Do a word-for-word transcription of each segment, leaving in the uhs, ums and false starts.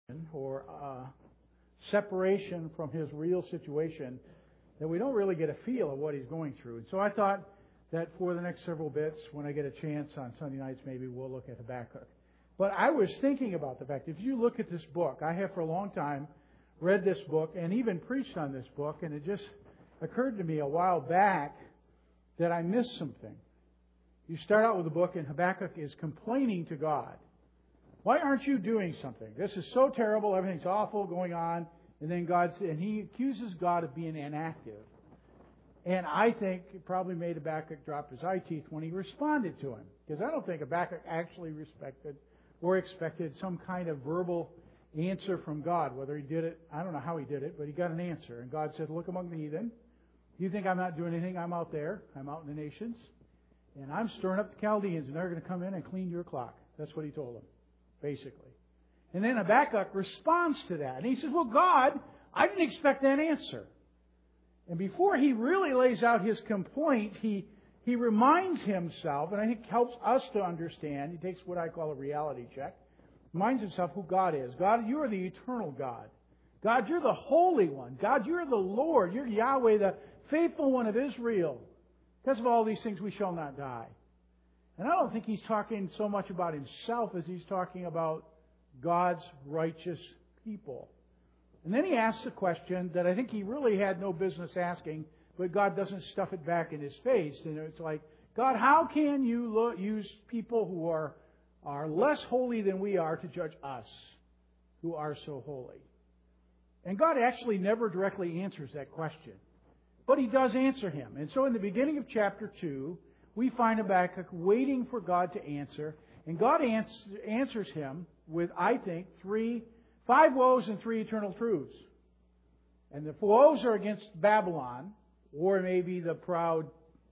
or uh, separation from his real situation that we don't really get a feel of what he's going through. And so I thought that for the next several bits, when I get a chance on Sunday nights, maybe we'll look at Habakkuk. But I was thinking about the fact, if you look at this book, I have for a long time read this book and even preached on this book, and it just occurred to me a while back that I missed something. You start out with the book, and Habakkuk is complaining to God. Why aren't you doing something? This is so terrible. Everything's awful going on. And then God, and he accuses God of being inactive. And I think it probably made Habakkuk drop his eye teeth when he responded to him. Because I don't think Habakkuk actually respected or expected some kind of verbal answer from God. Whether he did it, I don't know how he did it, but he got an answer. And God said, look among the heathen. You think I'm not doing anything? I'm out there. I'm out in the nations. And I'm stirring up the Chaldeans, and they're going to come in and clean your clock. That's what he told them, basically. And then Habakkuk responds to that. And he says, well, God, I didn't expect that answer. And before he really lays out his complaint, he, he reminds himself, and I think helps us to understand, he takes what I call a reality check, reminds himself who God is. God, you are the eternal God. God, you're the Holy One. God, you're the Lord. You're Yahweh, the faithful one of Israel. Because of all these things, we shall not die. And I don't think he's talking so much about himself as he's talking about God's righteous people. And then he asks a question that I think he really had no business asking, but God doesn't stuff it back in his face. And it's like, God, how can you lo- use people who are, are less holy than we are to judge us, who are so holy? And God actually never directly answers that question. But he does answer him. And so in the beginning of chapter two, we find Habakkuk waiting for God to answer. And God ans- answers him with, I think, three, five woes and three eternal truths. And the woes are against Babylon, or maybe the proud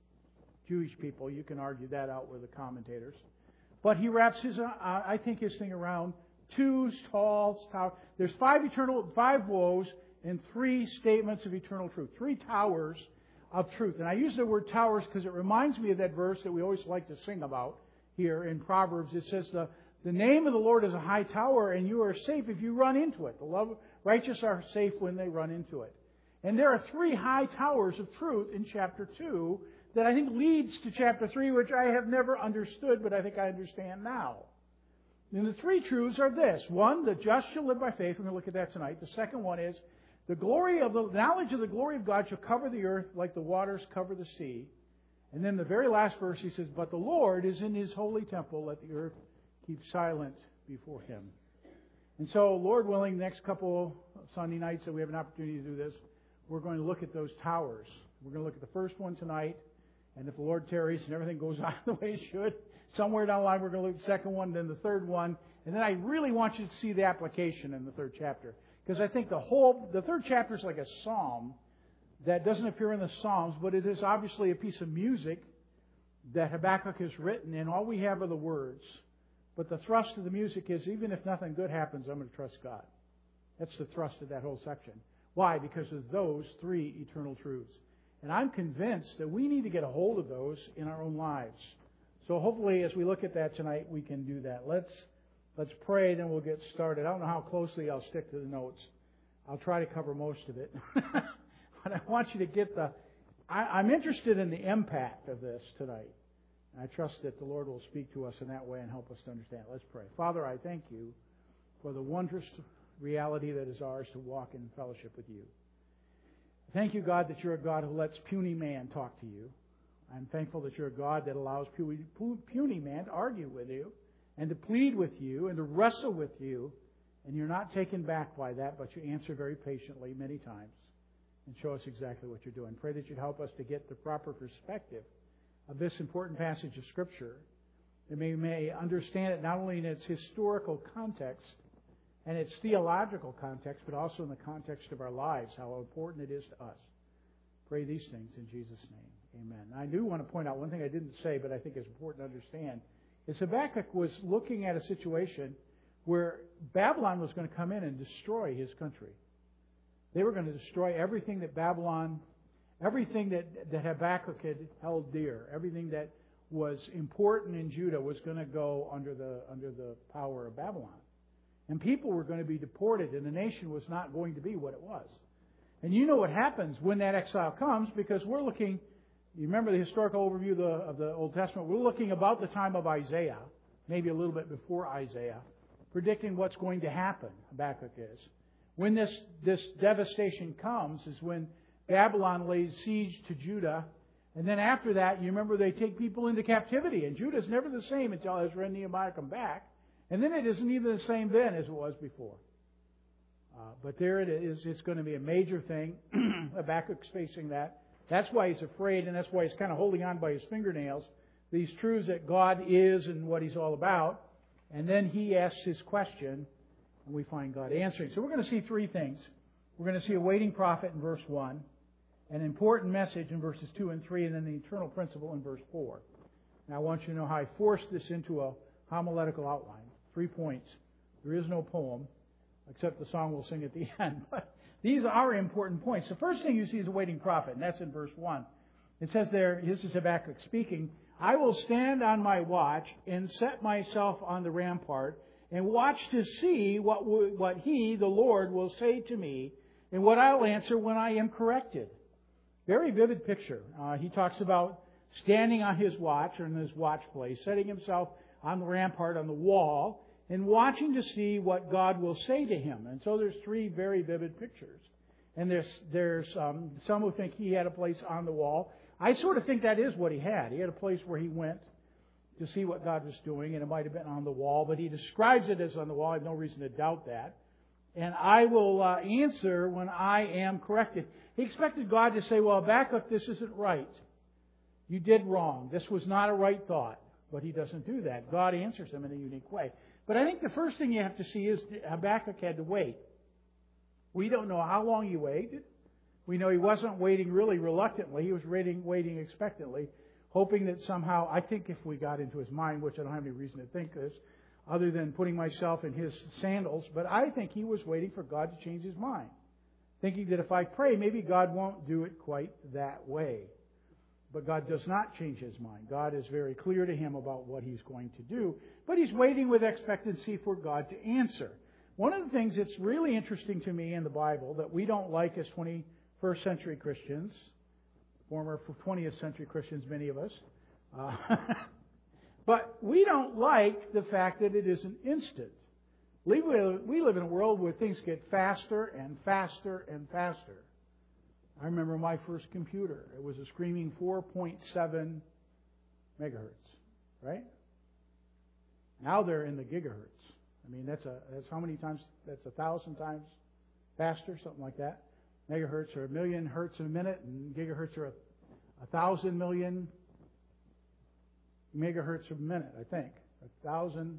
Jewish people. You can argue that out with the commentators. But he wraps his, uh, I think, his thing around two tall towers. There's five eternal, five woes and three statements of eternal truth. Three towers of truth. And I use the word towers because it reminds me of that verse that we always like to sing about here in Proverbs. It says, the, the name of the Lord is a high tower, and you are safe if you run into it. The love, righteous are safe when they run into it. And there are three high towers of truth in chapter two that I think leads to chapter three, which I have never understood, but I think I understand now. And the three truths are this. One, the just shall live by faith. We're going to look at that tonight. The second one is, the glory of the knowledge of the glory of God shall cover the earth like the waters cover the sea. And then the very last verse, he says, but the Lord is in his holy temple. Let the earth keep silent before him. And so, Lord willing, next couple of Sunday nights that we have an opportunity to do this, we're going to look at those towers. We're going to look at the first one tonight. And if the Lord tarries and everything goes on the way it should, somewhere down the line we're going to look at the second one, then the third one. And then I really want you to see the application in the third chapter. Because I think the whole, the third chapter is like a psalm that doesn't appear in the Psalms, but it is obviously a piece of music that Habakkuk has written, and all we have are the words. But the thrust of the music is, even if nothing good happens, I'm going to trust God. That's the thrust of that whole section. Why? Because of those three eternal truths. And I'm convinced that we need to get a hold of those in our own lives. So hopefully, as we look at that tonight, we can do that. Let's Let's pray, then we'll get started. I don't know how closely I'll stick to the notes. I'll try to cover most of it. But I want you to get the... I, I'm interested in the impact of this tonight. And I trust that the Lord will speak to us in that way and help us to understand. Let's pray. Father, I thank you for the wondrous reality that is ours to walk in fellowship with you. Thank you, God, that you're a God who lets puny man talk to you. I'm thankful that you're a God that allows puny, puny man to argue with you, and to plead with you, and to wrestle with you. And you're not taken back by that, but you answer very patiently many times and show us exactly what you're doing. Pray that you'd help us to get the proper perspective of this important passage of Scripture, that we may understand it not only in its historical context and its theological context, but also in the context of our lives, how important it is to us. Pray these things in Jesus' name. Amen. I do want to point out one thing I didn't say, but I think is important to understand, is Habakkuk was looking at a situation where Babylon was going to come in and destroy his country. They were going to destroy everything that Babylon, everything that, that Habakkuk had held dear, everything that was important in Judah was going to go under the under the power of Babylon. And people were going to be deported, and the nation was not going to be what it was. And you know what happens when that exile comes, because we're looking, you remember the historical overview of the, of the Old Testament, we're looking about the time of Isaiah, maybe a little bit before Isaiah, predicting what's going to happen, Habakkuk is. When this, this devastation comes is when Babylon lays siege to Judah. And then after that, you remember they take people into captivity. And Judah's never the same until Ezra and Nehemiah come back. And then it isn't even the same then as it was before. Uh, but there it is. It's going to be a major thing. Habakkuk's facing that. That's why he's afraid, and that's why he's kind of holding on by his fingernails. These truths that God is and what He's all about. And then he asks his question, and we find God answering. So we're going to see three things. We're going to see a waiting prophet in verse one, an important message in verses two and three, and then the eternal principle in verse four. Now I want you to know how I forced this into a homiletical outline. Three points. There is no poem, except the song we'll sing at the end. But these are important points. The first thing you see is a waiting prophet, and that's in verse one. It says there, this is Habakkuk speaking, I will stand on my watch and set myself on the rampart and watch to see what w- what He, the Lord, will say to me and what I'll answer when I am corrected. Very vivid picture. Uh, he talks about standing on his watch or in his watch place, setting himself on the rampart, on the wall, and watching to see what God will say to him. And so there's three very vivid pictures. And there's there's um, some who think he had a place on the wall. I sort of think that is what he had. He had a place where he went to see what God was doing, and it might have been on the wall, but he describes it as on the wall. I have no reason to doubt that. And I will uh, answer when I am corrected. He expected God to say, well, Habakkuk, this isn't right. You did wrong. This was not a right thought. But he doesn't do that. God answers him in a unique way. But I think the first thing you have to see is Habakkuk had to wait. We don't know how long he waited. We know he wasn't waiting really reluctantly. He was waiting, waiting expectantly, hoping that somehow, I think if we got into his mind, which I don't have any reason to think this, other than putting myself in his sandals, but I think he was waiting for God to change his mind. Thinking that if I pray, maybe God won't do it quite that way. But God does not change His mind. God is very clear to him about what He's going to do. But he's waiting with expectancy for God to answer. One of the things that's really interesting to me in the Bible that we don't like as twenty-first century Christians, former twentieth century Christians, many of us, uh, but we don't like the fact that it isn't instant. We live in a world where things get faster and faster and faster. I remember my first computer. It was a screaming four point seven megahertz, right? Now they're in the gigahertz. I mean, that's a that's how many times? That's a thousand times faster, something like that. Megahertz are a million hertz a minute, and gigahertz are a, a thousand million megahertz a minute, I think. A thousand,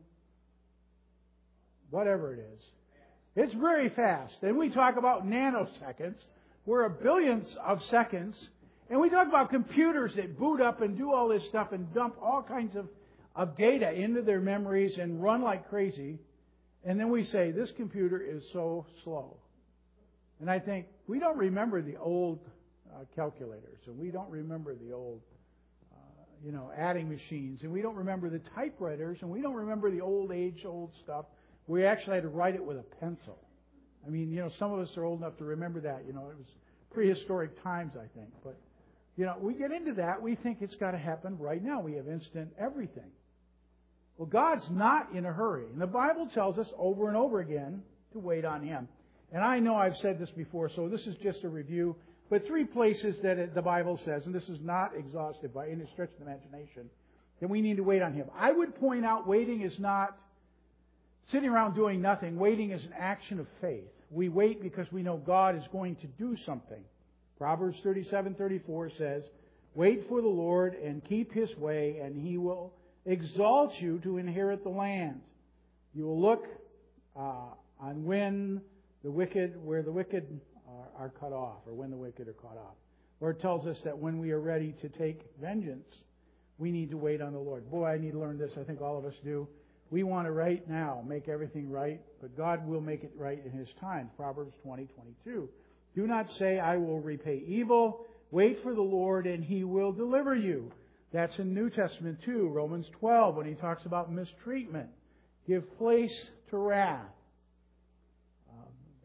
whatever it is. It's very fast. And we talk about nanoseconds. We're a billionth of seconds. And we talk about computers that boot up and do all this stuff and dump all kinds of, of data into their memories and run like crazy. And then we say, this computer is so slow. And I think, we don't remember the old uh, calculators. And we don't remember the old, uh, you know, adding machines. And we don't remember the typewriters. And we don't remember the old age, old stuff. We actually had to write it with a pencil. I mean, you know, some of us are old enough to remember that. You know, it was prehistoric times, I think. But, you know, we get into that. We think it's got to happen right now. We have instant everything. Well, God's not in a hurry. And the Bible tells us over and over again to wait on Him. And I know I've said this before, so this is just a review. But three places that it, the Bible says, and this is not exhaustive by any stretch of the imagination, that we need to wait on Him. I would point out waiting is not sitting around doing nothing. Waiting is an action of faith. We wait because we know God is going to do something. Proverbs thirty-seven thirty-four says, wait for the Lord and keep His way, and He will exalt you to inherit the land. You will look uh, on when the wicked, where the wicked are, are cut off, or when the wicked are cut off. Lord tells us that when we are ready to take vengeance, we need to wait on the Lord. Boy, I need to learn this. I think all of us do. We want to right now make everything right, but God will make it right in His time. Proverbs twenty twenty-two. Do not say, I will repay evil. Wait for the Lord, and He will deliver you. That's in New Testament too. Romans twelve, when he talks about mistreatment. Give place to wrath.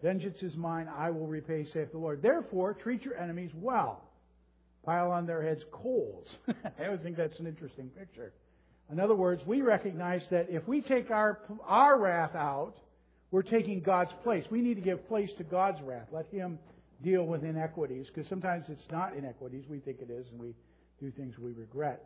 Vengeance is mine, I will repay, saith the Lord. Therefore, treat your enemies well. Pile on their heads coals. I always think that's an interesting picture. In other words, we recognize that if we take our, our wrath out, we're taking God's place. We need to give place to God's wrath. Let Him deal with inequities, because sometimes it's not inequities. We think it is, and we do things we regret.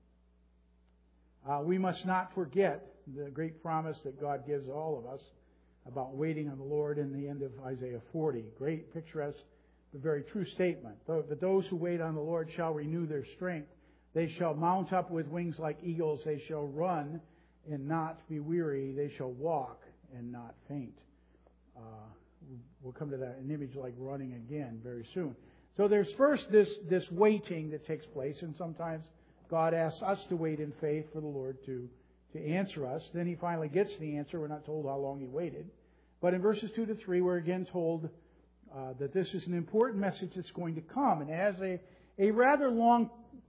Uh, we must not forget the great promise that God gives all of us about waiting on the Lord in the end of Isaiah forty. Great, picturesque, but very true statement. But those who wait on the Lord shall renew their strength. They shall mount up with wings like eagles. They shall run and not be weary. They shall walk and not faint. Uh, we'll come to that, an image like running again very soon. So there's first this, this waiting that takes place, and sometimes God asks us to wait in faith for the Lord to, to answer us. Then He finally gets the answer. We're not told how long He waited. But in verses two to three, we're again told uh, that this is an important message that's going to come. And it has a, a rather long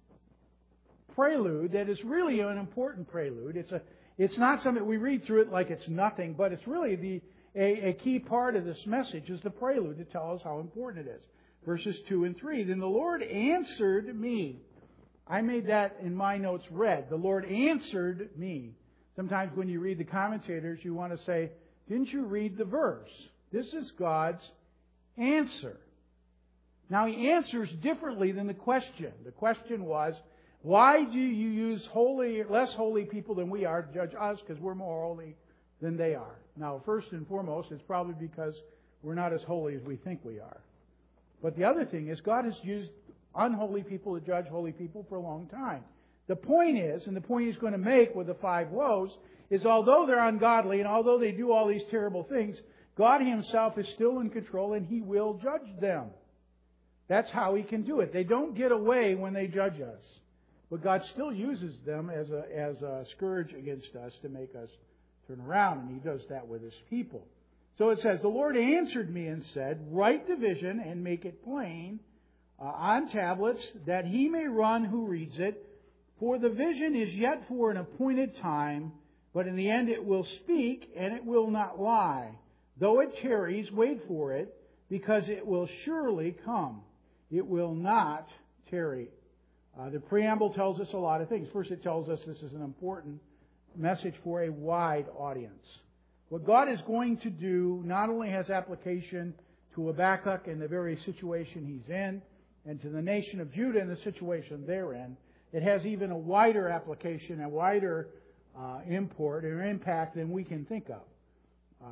prelude that is really an important prelude. It's a it's not something we read through it like it's nothing, but it's really the a, a key part of this message is the prelude to tell us how important it is. Verses two and three. Then the Lord answered me. I made that in my notes red. The Lord answered me. Sometimes when you read the commentators, you want to say, didn't you read the verse? This is God's answer. Now He answers differently than the question. The question was, why do you use holy, less holy people than we are to judge us because we're more holy than they are? Now, first and foremost, it's probably because we're not as holy as we think we are. But the other thing is God has used unholy people to judge holy people for a long time. The point is, and the point He's going to make with the five woes, is although they're ungodly and although they do all these terrible things, God Himself is still in control and He will judge them. That's how He can do it. They don't get away when they judge us. But God still uses them as a, as a scourge against us to make us turn around. And He does that with His people. So it says, the Lord answered me and said, write the vision and make it plain uh, on tablets, that he may run who reads it. For the vision is yet for an appointed time, but in the end it will speak, and it will not lie. Though it tarries, wait for it, because it will surely come. It will not tarry. Uh, the preamble tells us a lot of things. First, it tells us this is an important message for a wide audience. What God is going to do not only has application to Habakkuk and the very situation he's in, and to the nation of Judah and the situation they're in, it has even a wider application, a wider uh, import or impact than we can think of. Uh,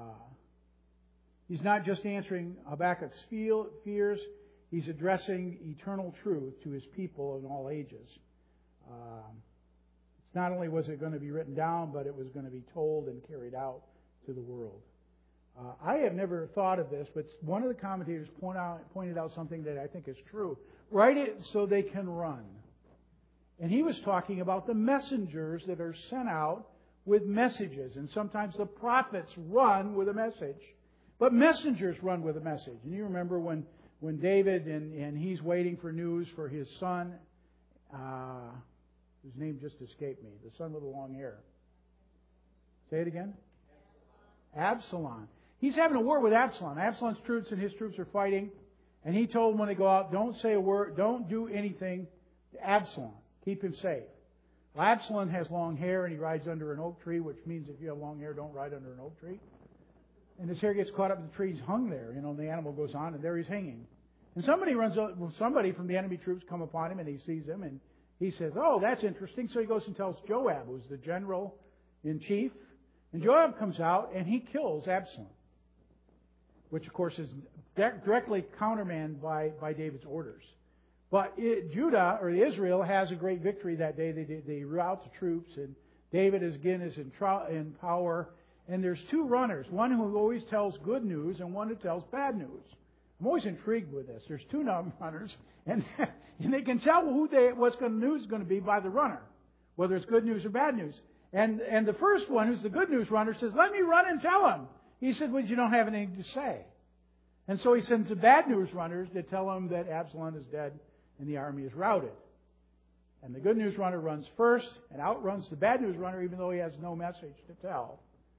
he's not just answering Habakkuk's fears, he's addressing eternal truth to his people in all ages. Um, it's not only was it going to be written down, but it was going to be told and carried out to the world. Uh, I have never thought of this, but one of the commentators point out, pointed out something that I think is true. Write it so they can run. And he was talking about the messengers that are sent out with messages. And sometimes the prophets run with a message. But messengers run with a message. And you remember when, when David, and, and he's waiting for news for his son, uh, whose name just escaped me, the son with the long hair. Say it again. Absalom. He's having a war with Absalom. Absalom's troops and his troops are fighting. And he told them when they go out, don't say a word, don't do anything to Absalom. Keep him safe. Well, Absalom has long hair and he rides under an oak tree, which means if you have long hair, don't ride under an oak tree. And his hair gets caught up in the tree. He's hung there. You know, and the animal goes on, and there he's hanging. And somebody runs, well, somebody from the enemy troops come upon him, and he sees him, and he says, "Oh, that's interesting." So he goes and tells Joab, who's the general in chief. And Joab comes out, and he kills Absalom, which, of course, is directly countermanded by, by David's orders. But it, Judah, or Israel, has a great victory that day. They, they rout the troops, and David is, again is in, in power. And there's two runners, one who always tells good news and one who tells bad news. I'm always intrigued with this. There's two runners, and, and they can tell who they, what's the news is going to be by the runner, whether it's good news or bad news. And and the first one, who's the good news runner, says, "Let me run and tell him." He said, "Well, you don't have anything to say." And so he sends the bad news runners to tell him that Absalom is dead and the army is routed. And the good news runner runs first and outruns the bad news runner, even though he has no message to tell.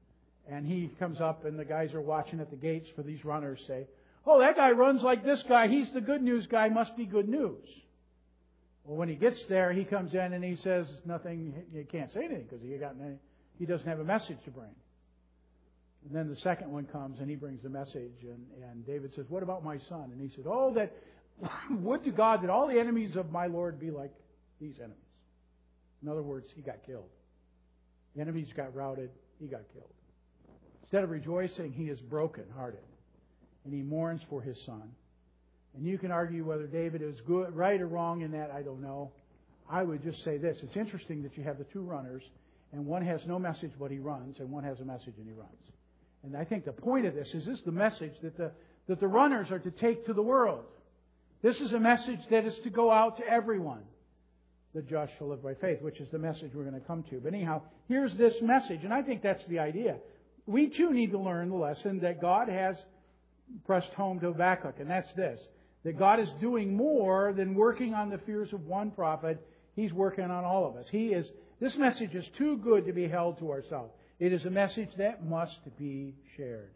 And he comes up, and the guys are watching at the gates for these runners, say, "Oh, that guy runs like this guy. He's the good news guy. Must be good news." Well, when he gets there, he comes in and he says nothing. He can't say anything because he got he doesn't have a message to bring. And then the second one comes and he brings the message. And, and David says, "What about my son?" And he said, "Oh, that would to God that all the enemies of my Lord be like these enemies." In other words, he got killed. The enemies got routed. He got killed. Instead of rejoicing, he is brokenhearted. And he mourns for his son. And you can argue whether David is good, right or wrong in that, I don't know. I would just say this. It's interesting that you have the two runners, and one has no message but he runs, and one has a message and he runs. And I think the point of this is this is the message that the, that the runners are to take to the world. This is a message that is to go out to everyone. The just shall live by faith, which is the message we're going to come to. But anyhow, here's this message, and I think that's the idea. We too need to learn the lesson that God has pressed home to Habakkuk, and that's this. That God is doing more than working on the fears of one prophet. He's working on all of us. He is. This message is too good to be held to ourselves. It is a message that must be shared.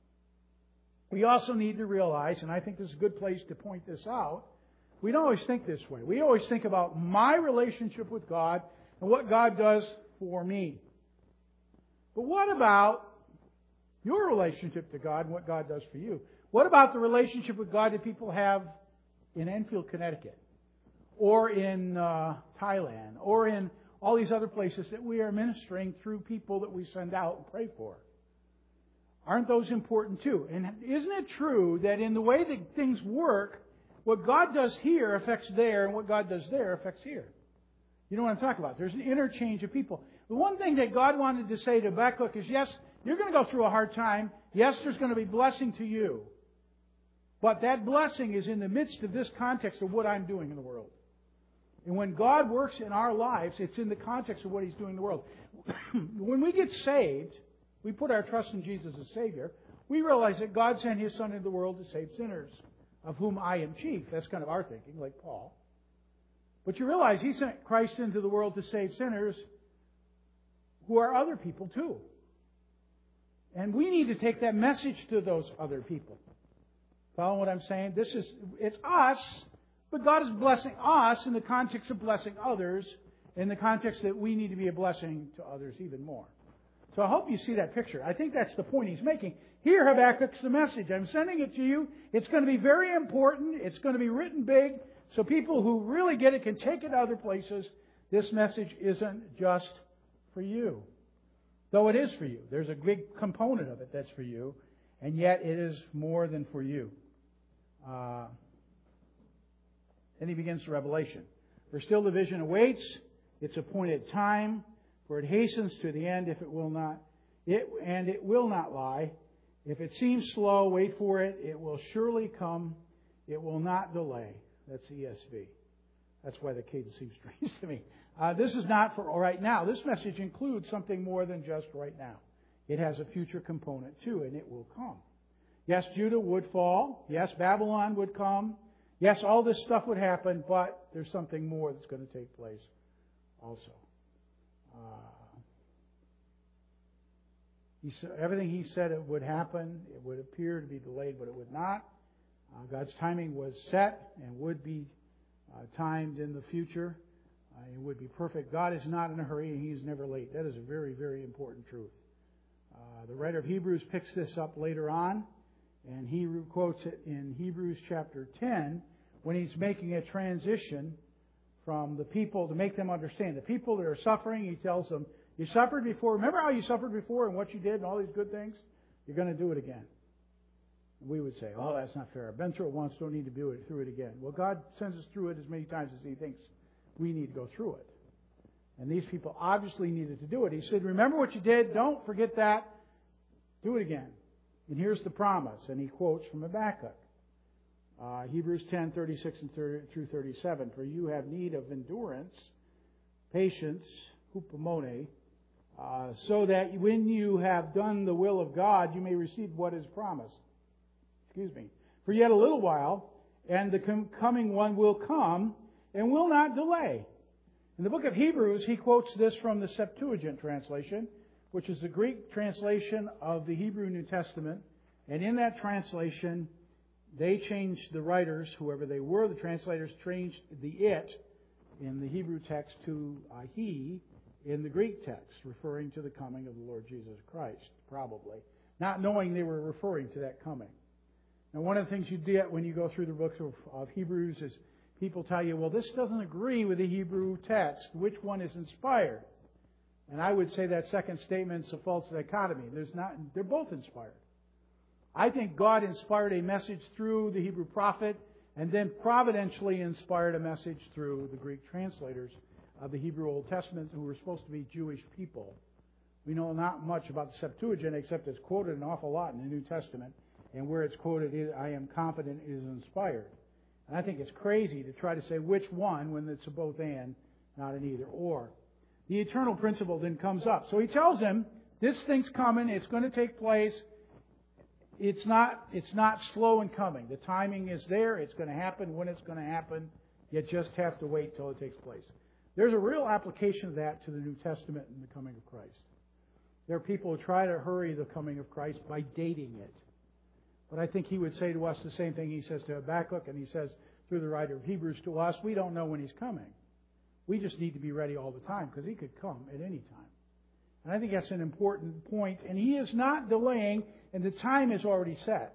We also need to realize, and I think this is a good place to point this out, we don't always think this way. We always think about my relationship with God and what God does for me. But what about your relationship to God and what God does for you? What about the relationship with God that people have in Enfield, Connecticut, or in uh, Thailand, or in all these other places that we are ministering through people that we send out and pray for? Aren't those important too? And isn't it true that in the way that things work, what God does here affects there, and what God does there affects here? You know what I'm talking about? There's an interchange of people. The one thing that God wanted to say to Habakkuk is, yes, you're going to go through a hard time. Yes, there's going to be blessing to you. But that blessing is in the midst of this context of what I'm doing in the world. And when God works in our lives, it's in the context of what He's doing in the world. When we get saved, we put our trust in Jesus as Savior, we realize that God sent His Son into the world to save sinners, of whom I am chief. That's kind of our thinking, like Paul. But you realize He sent Christ into the world to save sinners who are other people too. And we need to take that message to those other people. Follow what I'm saying? This is, it's us, but God is blessing us in the context of blessing others, in the context that we need to be a blessing to others even more. So I hope you see that picture. I think that's the point he's making. Here, Habakkuk's the message. I'm sending it to you. It's going to be very important. It's going to be written big, so people who really get it can take it to other places. This message isn't just for you. Though it is for you. There's a big component of it that's for you, and yet it is more than for you. Uh, then he begins the revelation. For still the vision awaits its appointed time, for it hastens to the end if it will not, it and it will not lie. If it seems slow, wait for it. It will surely come. It will not delay. That's E S V. That's why the cadence seems strange to me. Uh, this is not for right now. This message includes something more than just right now. It has a future component too, and it will come. Yes, Judah would fall. Yes, Babylon would come. Yes, all this stuff would happen, but there's something more that's going to take place also. Uh, he said, everything he said it would happen. It would appear to be delayed, but it would not. Uh, God's timing was set and would be uh, timed in the future. Uh, it would be perfect. God is not in a hurry, and He is never late. That is a very, very important truth. Uh, the writer of Hebrews picks this up later on, and he quotes it in Hebrews chapter ten when he's making a transition from the people to make them understand. The people that are suffering, he tells them, you suffered before. Remember how you suffered before and what you did and all these good things? You're going to do it again. And we would say, oh, that's not fair. I've been through it once, don't need to do it through it again. Well, God sends us through it as many times as He thinks we need to go through it. And these people obviously needed to do it. He said, remember what you did. Don't forget that. Do it again. And here's the promise. And he quotes from Habakkuk. Uh, Hebrews ten, thirty-six and thirty through thirty-seven. For you have need of endurance, patience, hupomone, uh, so that when you have done the will of God, you may receive what is promised. Excuse me. For yet a little while, and the com- coming one will come and will not delay. In the book of Hebrews, he quotes this from the Septuagint translation, which is the Greek translation of the Hebrew New Testament. And in that translation, they changed the writers, whoever they were, the translators changed the it in the Hebrew text to uh, he in the Greek text, referring to the coming of the Lord Jesus Christ, probably, not knowing they were referring to that coming. Now, one of the things you get when you go through the book of, of Hebrews is people tell you, well, this doesn't agree with the Hebrew text. Which one is inspired? And I would say that second statement's a false dichotomy. There's not, they're both inspired. I think God inspired a message through the Hebrew prophet and then providentially inspired a message through the Greek translators of the Hebrew Old Testament who were supposed to be Jewish people. We know not much about the Septuagint except it's quoted an awful lot in the New Testament. And where it's quoted, I am confident is inspired. And I think it's crazy to try to say which one when it's a both and, not an either or. The eternal principle then comes up. So he tells them, this thing's coming, it's going to take place. It's not, it's not slow in coming. The timing is there, it's going to happen when it's going to happen. You just have to wait till it takes place. There's a real application of that to the New Testament and the coming of Christ. There are people who try to hurry the coming of Christ by dating it. But I think he would say to us the same thing he says to Habakkuk, and he says through the writer of Hebrews to us, we don't know when he's coming. We just need to be ready all the time because he could come at any time. And I think that's an important point. And he is not delaying, and the time is already set.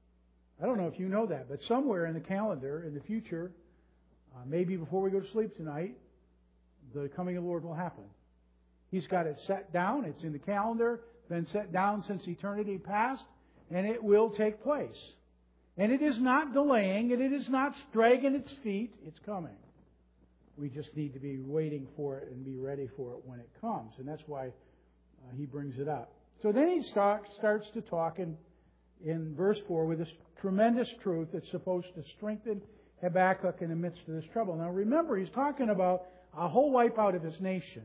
I don't know if you know that, but somewhere in the calendar in the future, uh, maybe before we go to sleep tonight, the coming of the Lord will happen. He's got it set down. It's in the calendar, been set down since eternity past, and it will take place. And it is not delaying, and it is not dragging its feet. It's coming. We just need to be waiting for it and be ready for it when it comes. And that's why uh, he brings it up. So then he start, starts to talk in, in verse four with this tremendous truth that's supposed to strengthen Habakkuk in the midst of this trouble. Now remember, he's talking about a whole wipeout of his nation.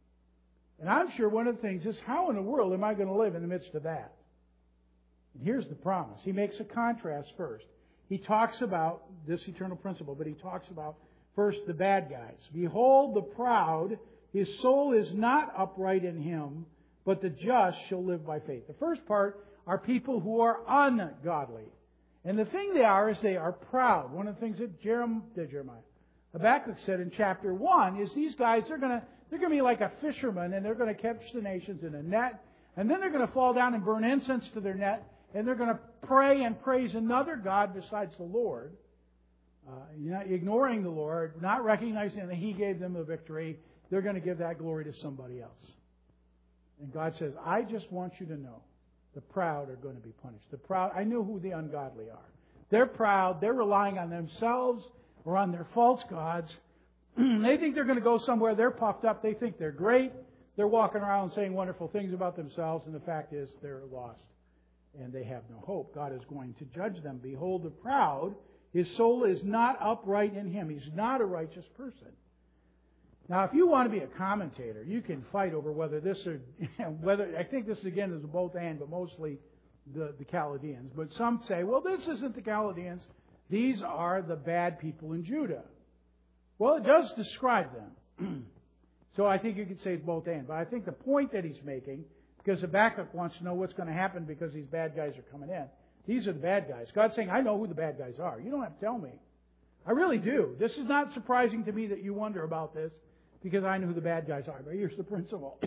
And I'm sure one of the things is, how in the world am I going to live in the midst of that? And here's the promise. He makes a contrast first. He talks about this eternal principle, but he talks about first the bad guys. Behold the proud, his soul is not upright in him, but the just shall live by faith. The first part are people who are ungodly. And the thing they are is they are proud. One of the things that Jeremiah, Jeremiah Habakkuk said in chapter one is these guys, they're going to they're going to be like a fisherman, and they're going to catch the nations in a net, and then they're going to fall down and burn incense to their net, and they're going to pray and praise another God besides the Lord, uh, not ignoring the Lord, not recognizing that He gave them the victory. They're going to give that glory to somebody else. And God says, I just want you to know, the proud are going to be punished. The proud, I know who the ungodly are. They're proud. They're relying on themselves or on their false gods. They think they're going to go somewhere. They're puffed up. They think they're great. They're walking around saying wonderful things about themselves, and the fact is they're lost and they have no hope. God is going to judge them. Behold the proud, his soul is not upright in him. He's not a righteous person. Now, if you want to be a commentator, you can fight over whether this or whether I think this again is a both and, but mostly the, the Chaldeans. But some say, well, this isn't the Chaldeans. These are the bad people in Judah. Well, it does describe them. So I think you could say it's both and. But I think the point that he's making, because Habakkuk wants to know what's going to happen because these bad guys are coming in. These are the bad guys. God's saying, I know who the bad guys are. You don't have to tell me. I really do. This is not surprising to me that you wonder about this, because I know who the bad guys are. But here's the principle.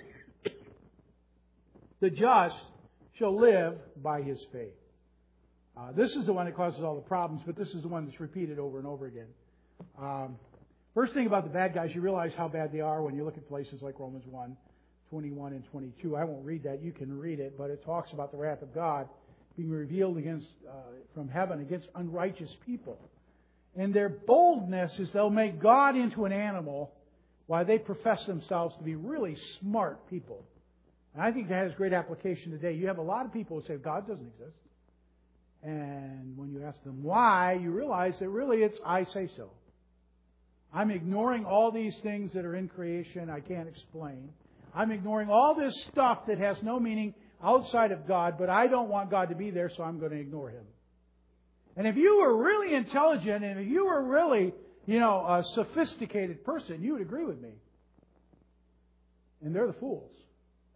The just shall live by his faith. Uh, this is the one that causes all the problems, but this is the one that's repeated over and over again. Um, first thing about the bad guys, you realize how bad they are when you look at places like Romans one, twenty-one and twenty-two. I won't read that. You can read it, but it talks about the wrath of God being revealed against uh, from heaven against unrighteous people. And their boldness is they'll make God into an animal while they profess themselves to be really smart people. And I think that has great application today. You have a lot of people who say God doesn't exist. And when you ask them why, you realize that really it's I say so. I'm ignoring all these things that are in creation I can't explain. I'm ignoring all this stuff that has no meaning outside of God, but I don't want God to be there, so I'm going to ignore Him. And if you were really intelligent, and if you were really, you know, a sophisticated person, you would agree with me. And they're the fools.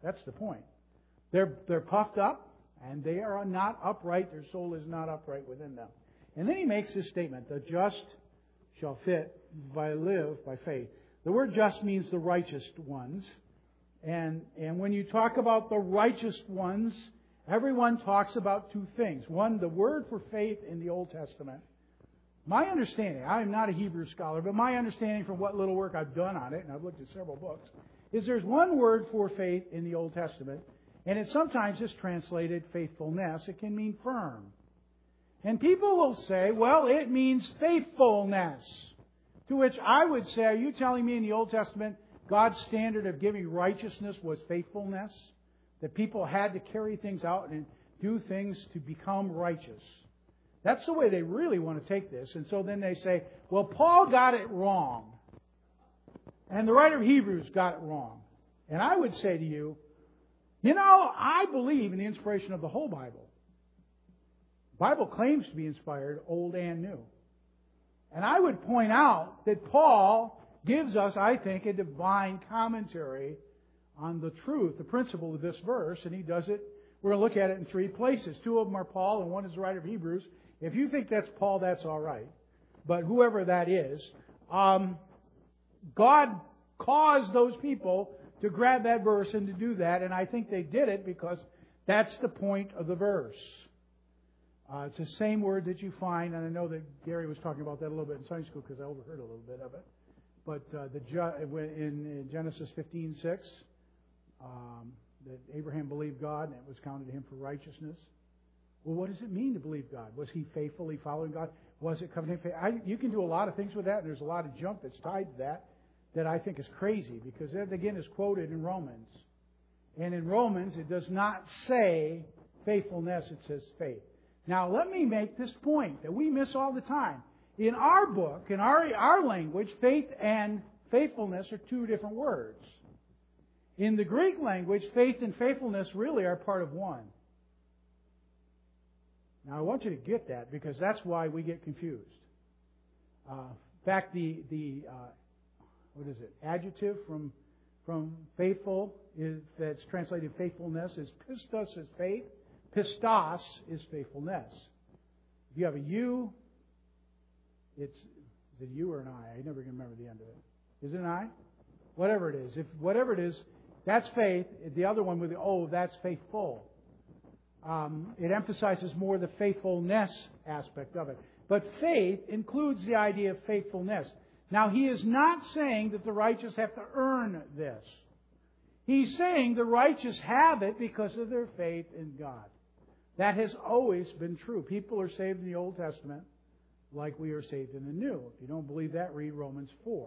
That's the point. They're, they're puffed up, and they are not upright. Their soul is not upright within them. And then he makes this statement, the just shall fit by live by faith. The word just means the righteous ones. And, and when you talk about the righteous ones, everyone talks about two things. One, the word for faith in the Old Testament. My understanding, I'm not a Hebrew scholar, but my understanding from what little work I've done on it, and I've looked at several books, is there's one word for faith in the Old Testament, and it sometimes is translated faithfulness. It can mean firm. And people will say, well, it means faithfulness. To which I would say, are you telling me in the Old Testament God's standard of giving righteousness was faithfulness? That people had to carry things out and do things to become righteous. That's the way they really want to take this. And so then they say, well, Paul got it wrong. And the writer of Hebrews got it wrong. And I would say to you, you know, I believe in the inspiration of the whole Bible. The Bible claims to be inspired, old and new. And I would point out that Paul gives us, I think, a divine commentary on the truth, the principle of this verse, and he does it. We're going to look at it in three places. Two of them are Paul, and one is the writer of Hebrews. If you think that's Paul, that's all right. But whoever that is, um, God caused those people to grab that verse and to do that, and I think they did it because that's the point of the verse. Uh, it's the same word that you find, and I know that Gary was talking about that a little bit in Sunday school because I overheard a little bit of it. But uh, the in Genesis fifteen six, um, that Abraham believed God and it was counted to him for righteousness. Well, what does it mean to believe God? Was he faithfully following God? Was it covenant faith? I, you can do a lot of things with that, and there's a lot of junk that's tied to that that I think is crazy because that, again, is quoted in Romans. And in Romans, it does not say faithfulness, it says faith. Now, let me make this point that we miss all the time. In our book, in our, our language, faith and faithfulness are two different words. In the Greek language, faith and faithfulness really are part of one. Now, I want you to get that because that's why we get confused. Uh, in fact, the, the uh, what is it, adjective from, from faithful is that's translated faithfulness is pistos is faith. Pistos is faithfulness. If you have a U, it's is it you or an I? I never can remember the end of it. Is it an I? Whatever it is. If whatever it is, that's faith. The other one with the O, that's faithful. Um, it emphasizes more the faithfulness aspect of it. But faith includes the idea of faithfulness. Now, he is not saying that the righteous have to earn this. He's saying the righteous have it because of their faith in God. That has always been true. People are saved in the Old Testament like we are saved in the New. If you don't believe that, read Romans four.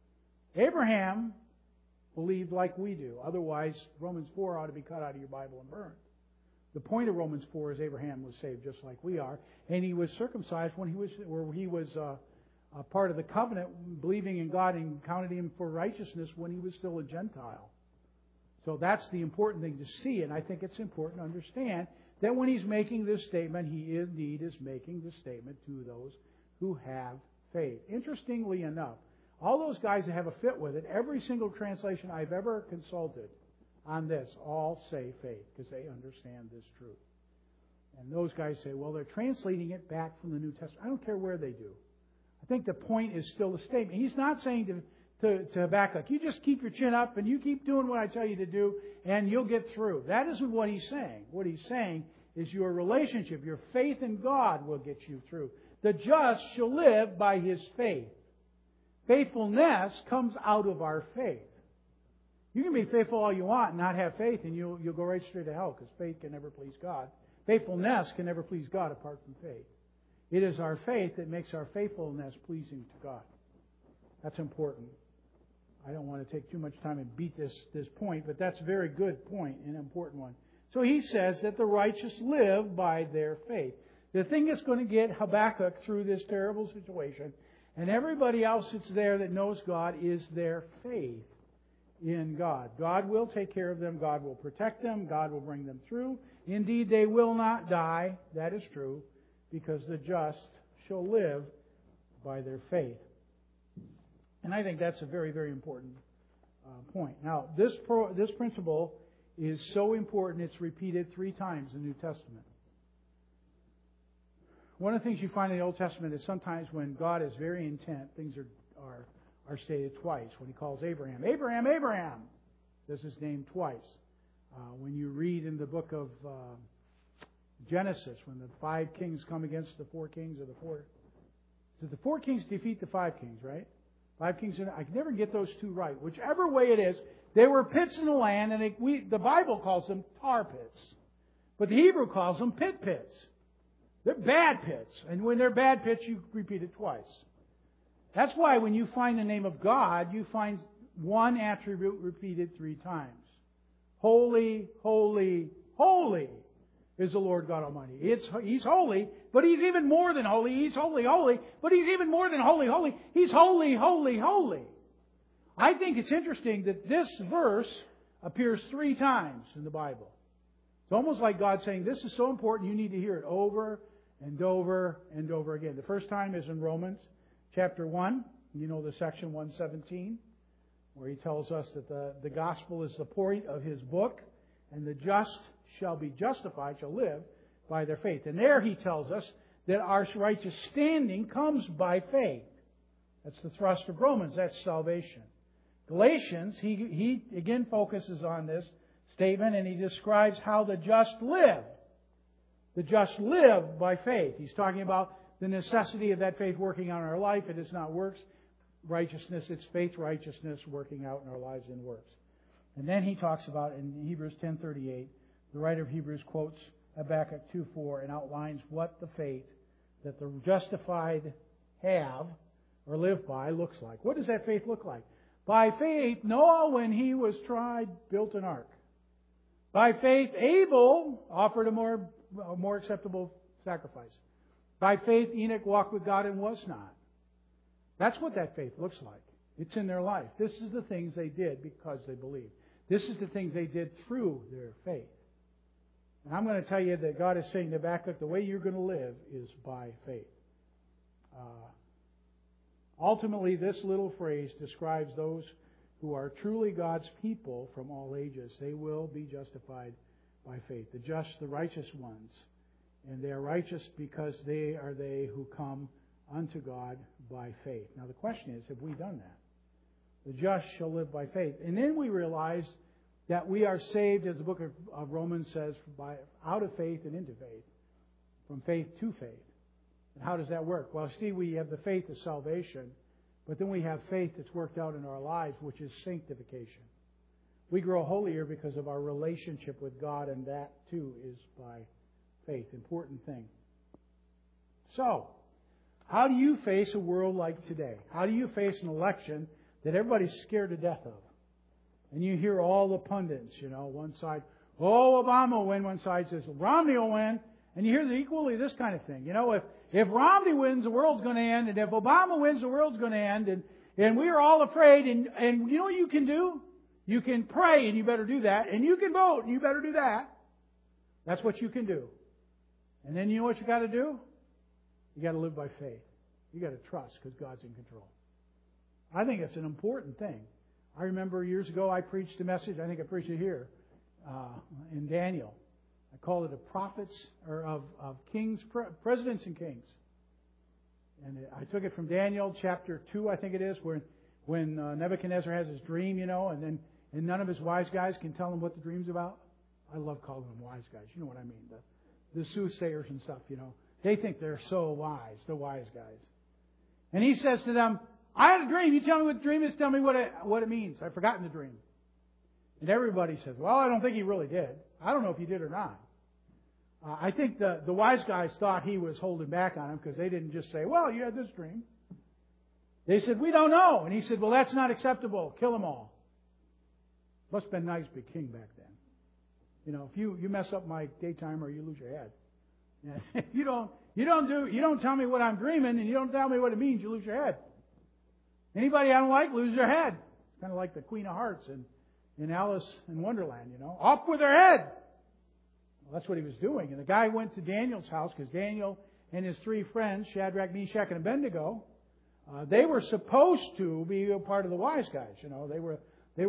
Abraham believed like we do. Otherwise, Romans four ought to be cut out of your Bible and burned. The point of Romans four is Abraham was saved just like we are. And he was circumcised when he was, or he was uh, a part of the covenant, believing in God and counted him for righteousness when he was still a Gentile. So that's the important thing to see, and I think it's important to understand that when he's making this statement, he indeed is making the statement to those who have faith. Interestingly enough, all those guys that have a fit with it, every single translation I've ever consulted on this all say faith because they understand this truth. And those guys say, well, they're translating it back from the New Testament. I don't care where they do. I think the point is still the statement. He's not saying to To, to Habakkuk, you just keep your chin up and you keep doing what I tell you to do and you'll get through. That isn't what he's saying. What he's saying is your relationship, your faith in God will get you through. The just shall live by his faith. Faithfulness comes out of our faith. You can be faithful all you want and not have faith and you'll, you'll go right straight to hell because faith can never please God. Faithfulness can never please God apart from faith. It is our faith that makes our faithfulness pleasing to God. That's important. I don't want to take too much time and beat this, this point, but that's a very good point, an important one. So he says that the righteous live by their faith. The thing that's going to get Habakkuk through this terrible situation, and everybody else that's there that knows God, is their faith in God. God will take care of them. God will protect them. God will bring them through. Indeed, they will not die. That is true, because the just shall live by their faith. And I think that's a very, very important uh, point. Now, this pro, this principle is so important it's repeated three times in the New Testament. One of the things you find in the Old Testament is sometimes when God is very intent, things are are, are stated twice. When He calls Abraham, Abraham, Abraham, says His name twice. Uh, when you read in the book of uh, Genesis, when the five kings come against the four kings, or the four, so the four kings defeat the five kings, right? Five kings. I can never get those two right. Whichever way it is, they were pits in the land, and they, we, the Bible calls them tar pits, but the Hebrew calls them pit pits. They're bad pits, and when they're bad pits, you repeat it twice. That's why when you find the name of God, you find one attribute repeated three times. Holy, holy, holy is the Lord God Almighty. It's, He's holy, but He's even more than holy. He's holy, holy, but He's even more than holy, holy. He's holy, holy, holy. I think it's interesting that this verse appears three times in the Bible. It's almost like God saying, this is so important, you need to hear it over and over and over again. The first time is in Romans chapter one. You know the section one seventeen, where he tells us that the, the gospel is the point of his book, and the just shall be justified, shall live by their faith. And there he tells us that our righteous standing comes by faith. That's the thrust of Romans. That's salvation. Galatians, he, he again focuses on this statement, and he describes how the just live. The just live by faith. He's talking about the necessity of that faith working out in our life. It is not works righteousness, it's faith righteousness working out in our lives in works. And then he talks about, in Hebrews ten thirty-eight, the writer of Hebrews quotes Habakkuk two four and outlines what the faith that the justified have or live by looks like. What does that faith look like? By faith, Noah, when he was tried, built an ark. By faith, Abel offered a more, a more acceptable sacrifice. By faith, Enoch walked with God and was not. That's what that faith looks like. It's in their life. This is the things they did because they believed. This is the things they did through their faith. And I'm going to tell you that God is saying to Habakkuk, the way you're going to live is by faith. Uh, ultimately, this little phrase describes those who are truly God's people from all ages. They will be justified by faith. The just, the righteous ones. And they are righteous because they are they who come unto God by faith. Now the question is, have we done that? The just shall live by faith. And then we realize that we are saved, as the book of, of Romans says, by out of faith and into faith. From faith to faith. And how does that work? Well, see, we have the faith of salvation, but then we have faith that's worked out in our lives, which is sanctification. We grow holier because of our relationship with God, and that too is by faith. Important thing. So, how do you face a world like today? How do you face an election that everybody's scared to death of? And you hear all the pundits, you know, one side, oh, Obama will win. One side says, Romney will win. And you hear the equally this kind of thing. You know, if, if Romney wins, the world's going to end. And if Obama wins, the world's going to end. And, and we are all afraid. And, and you know what you can do? You can pray, and you better do that. And you can vote, and you better do that. That's what you can do. And then you know what you got to do? You got to live by faith. You got to trust because God's in control. I think it's an important thing. I remember years ago I preached a message. I think I preached it here uh, in Daniel. I called it a prophets or of, of kings, presidents and kings. And I took it from Daniel chapter two, I think it is, where when uh, Nebuchadnezzar has his dream, you know, and then and none of his wise guys can tell him what the dream's about. I love calling them wise guys. You know what I mean? The, the soothsayers and stuff, you know. They think they're so wise, the wise guys. And he says to them, I had a dream. You tell me what the dream is. Tell me what it, what it means. I've forgotten the dream. And everybody says, well, I don't think he really did. I don't know if he did or not. Uh, I think the, the wise guys thought he was holding back on him because they didn't just say, well, you had this dream. They said, we don't know. And he said, well, that's not acceptable. Kill them all. Must have been nice to be king back then. You know, if you, you mess up my daytimer, you lose your head. If you don't, you don't do, you don't tell me what I'm dreaming, and you don't tell me what it means, you lose your head. Anybody I don't like, lose their head. It's kind of like the Queen of Hearts in, in Alice in Wonderland, you know. Off with their head! Well, that's what he was doing. And the guy went to Daniel's house because Daniel and his three friends, Shadrach, Meshach, and Abednego, uh, they were supposed to be a part of the wise guys, you know. They were, they were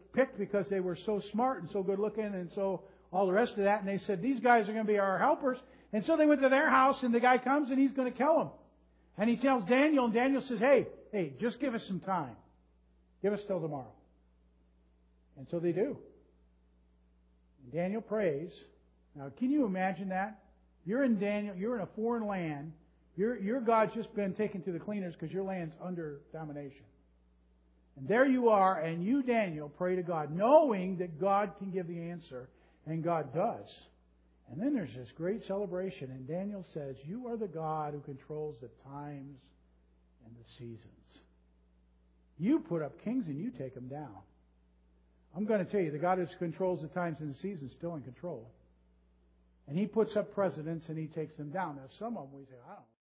picked because they were so smart and so good looking and so all the rest of that. And they said, these guys are going to be our helpers. And so they went to their house, and the guy comes and he's going to kill them. And he tells Daniel, and Daniel says, hey, hey, just give us some time. Give us till tomorrow. And so they do. And Daniel prays. Now, can you imagine that? You're in Daniel. You're in a foreign land. Your your God's just been taken to the cleaners because your land's under domination. And there you are, and you, Daniel, pray to God, knowing that God can give the answer, and God does. And then there's this great celebration, and Daniel says, you are the God who controls the times and the seasons. You put up kings and you take them down. I'm going to tell you, the God who controls the times and the seasons is still in control. And He puts up presidents and He takes them down. Now, some of them we say, I don't know.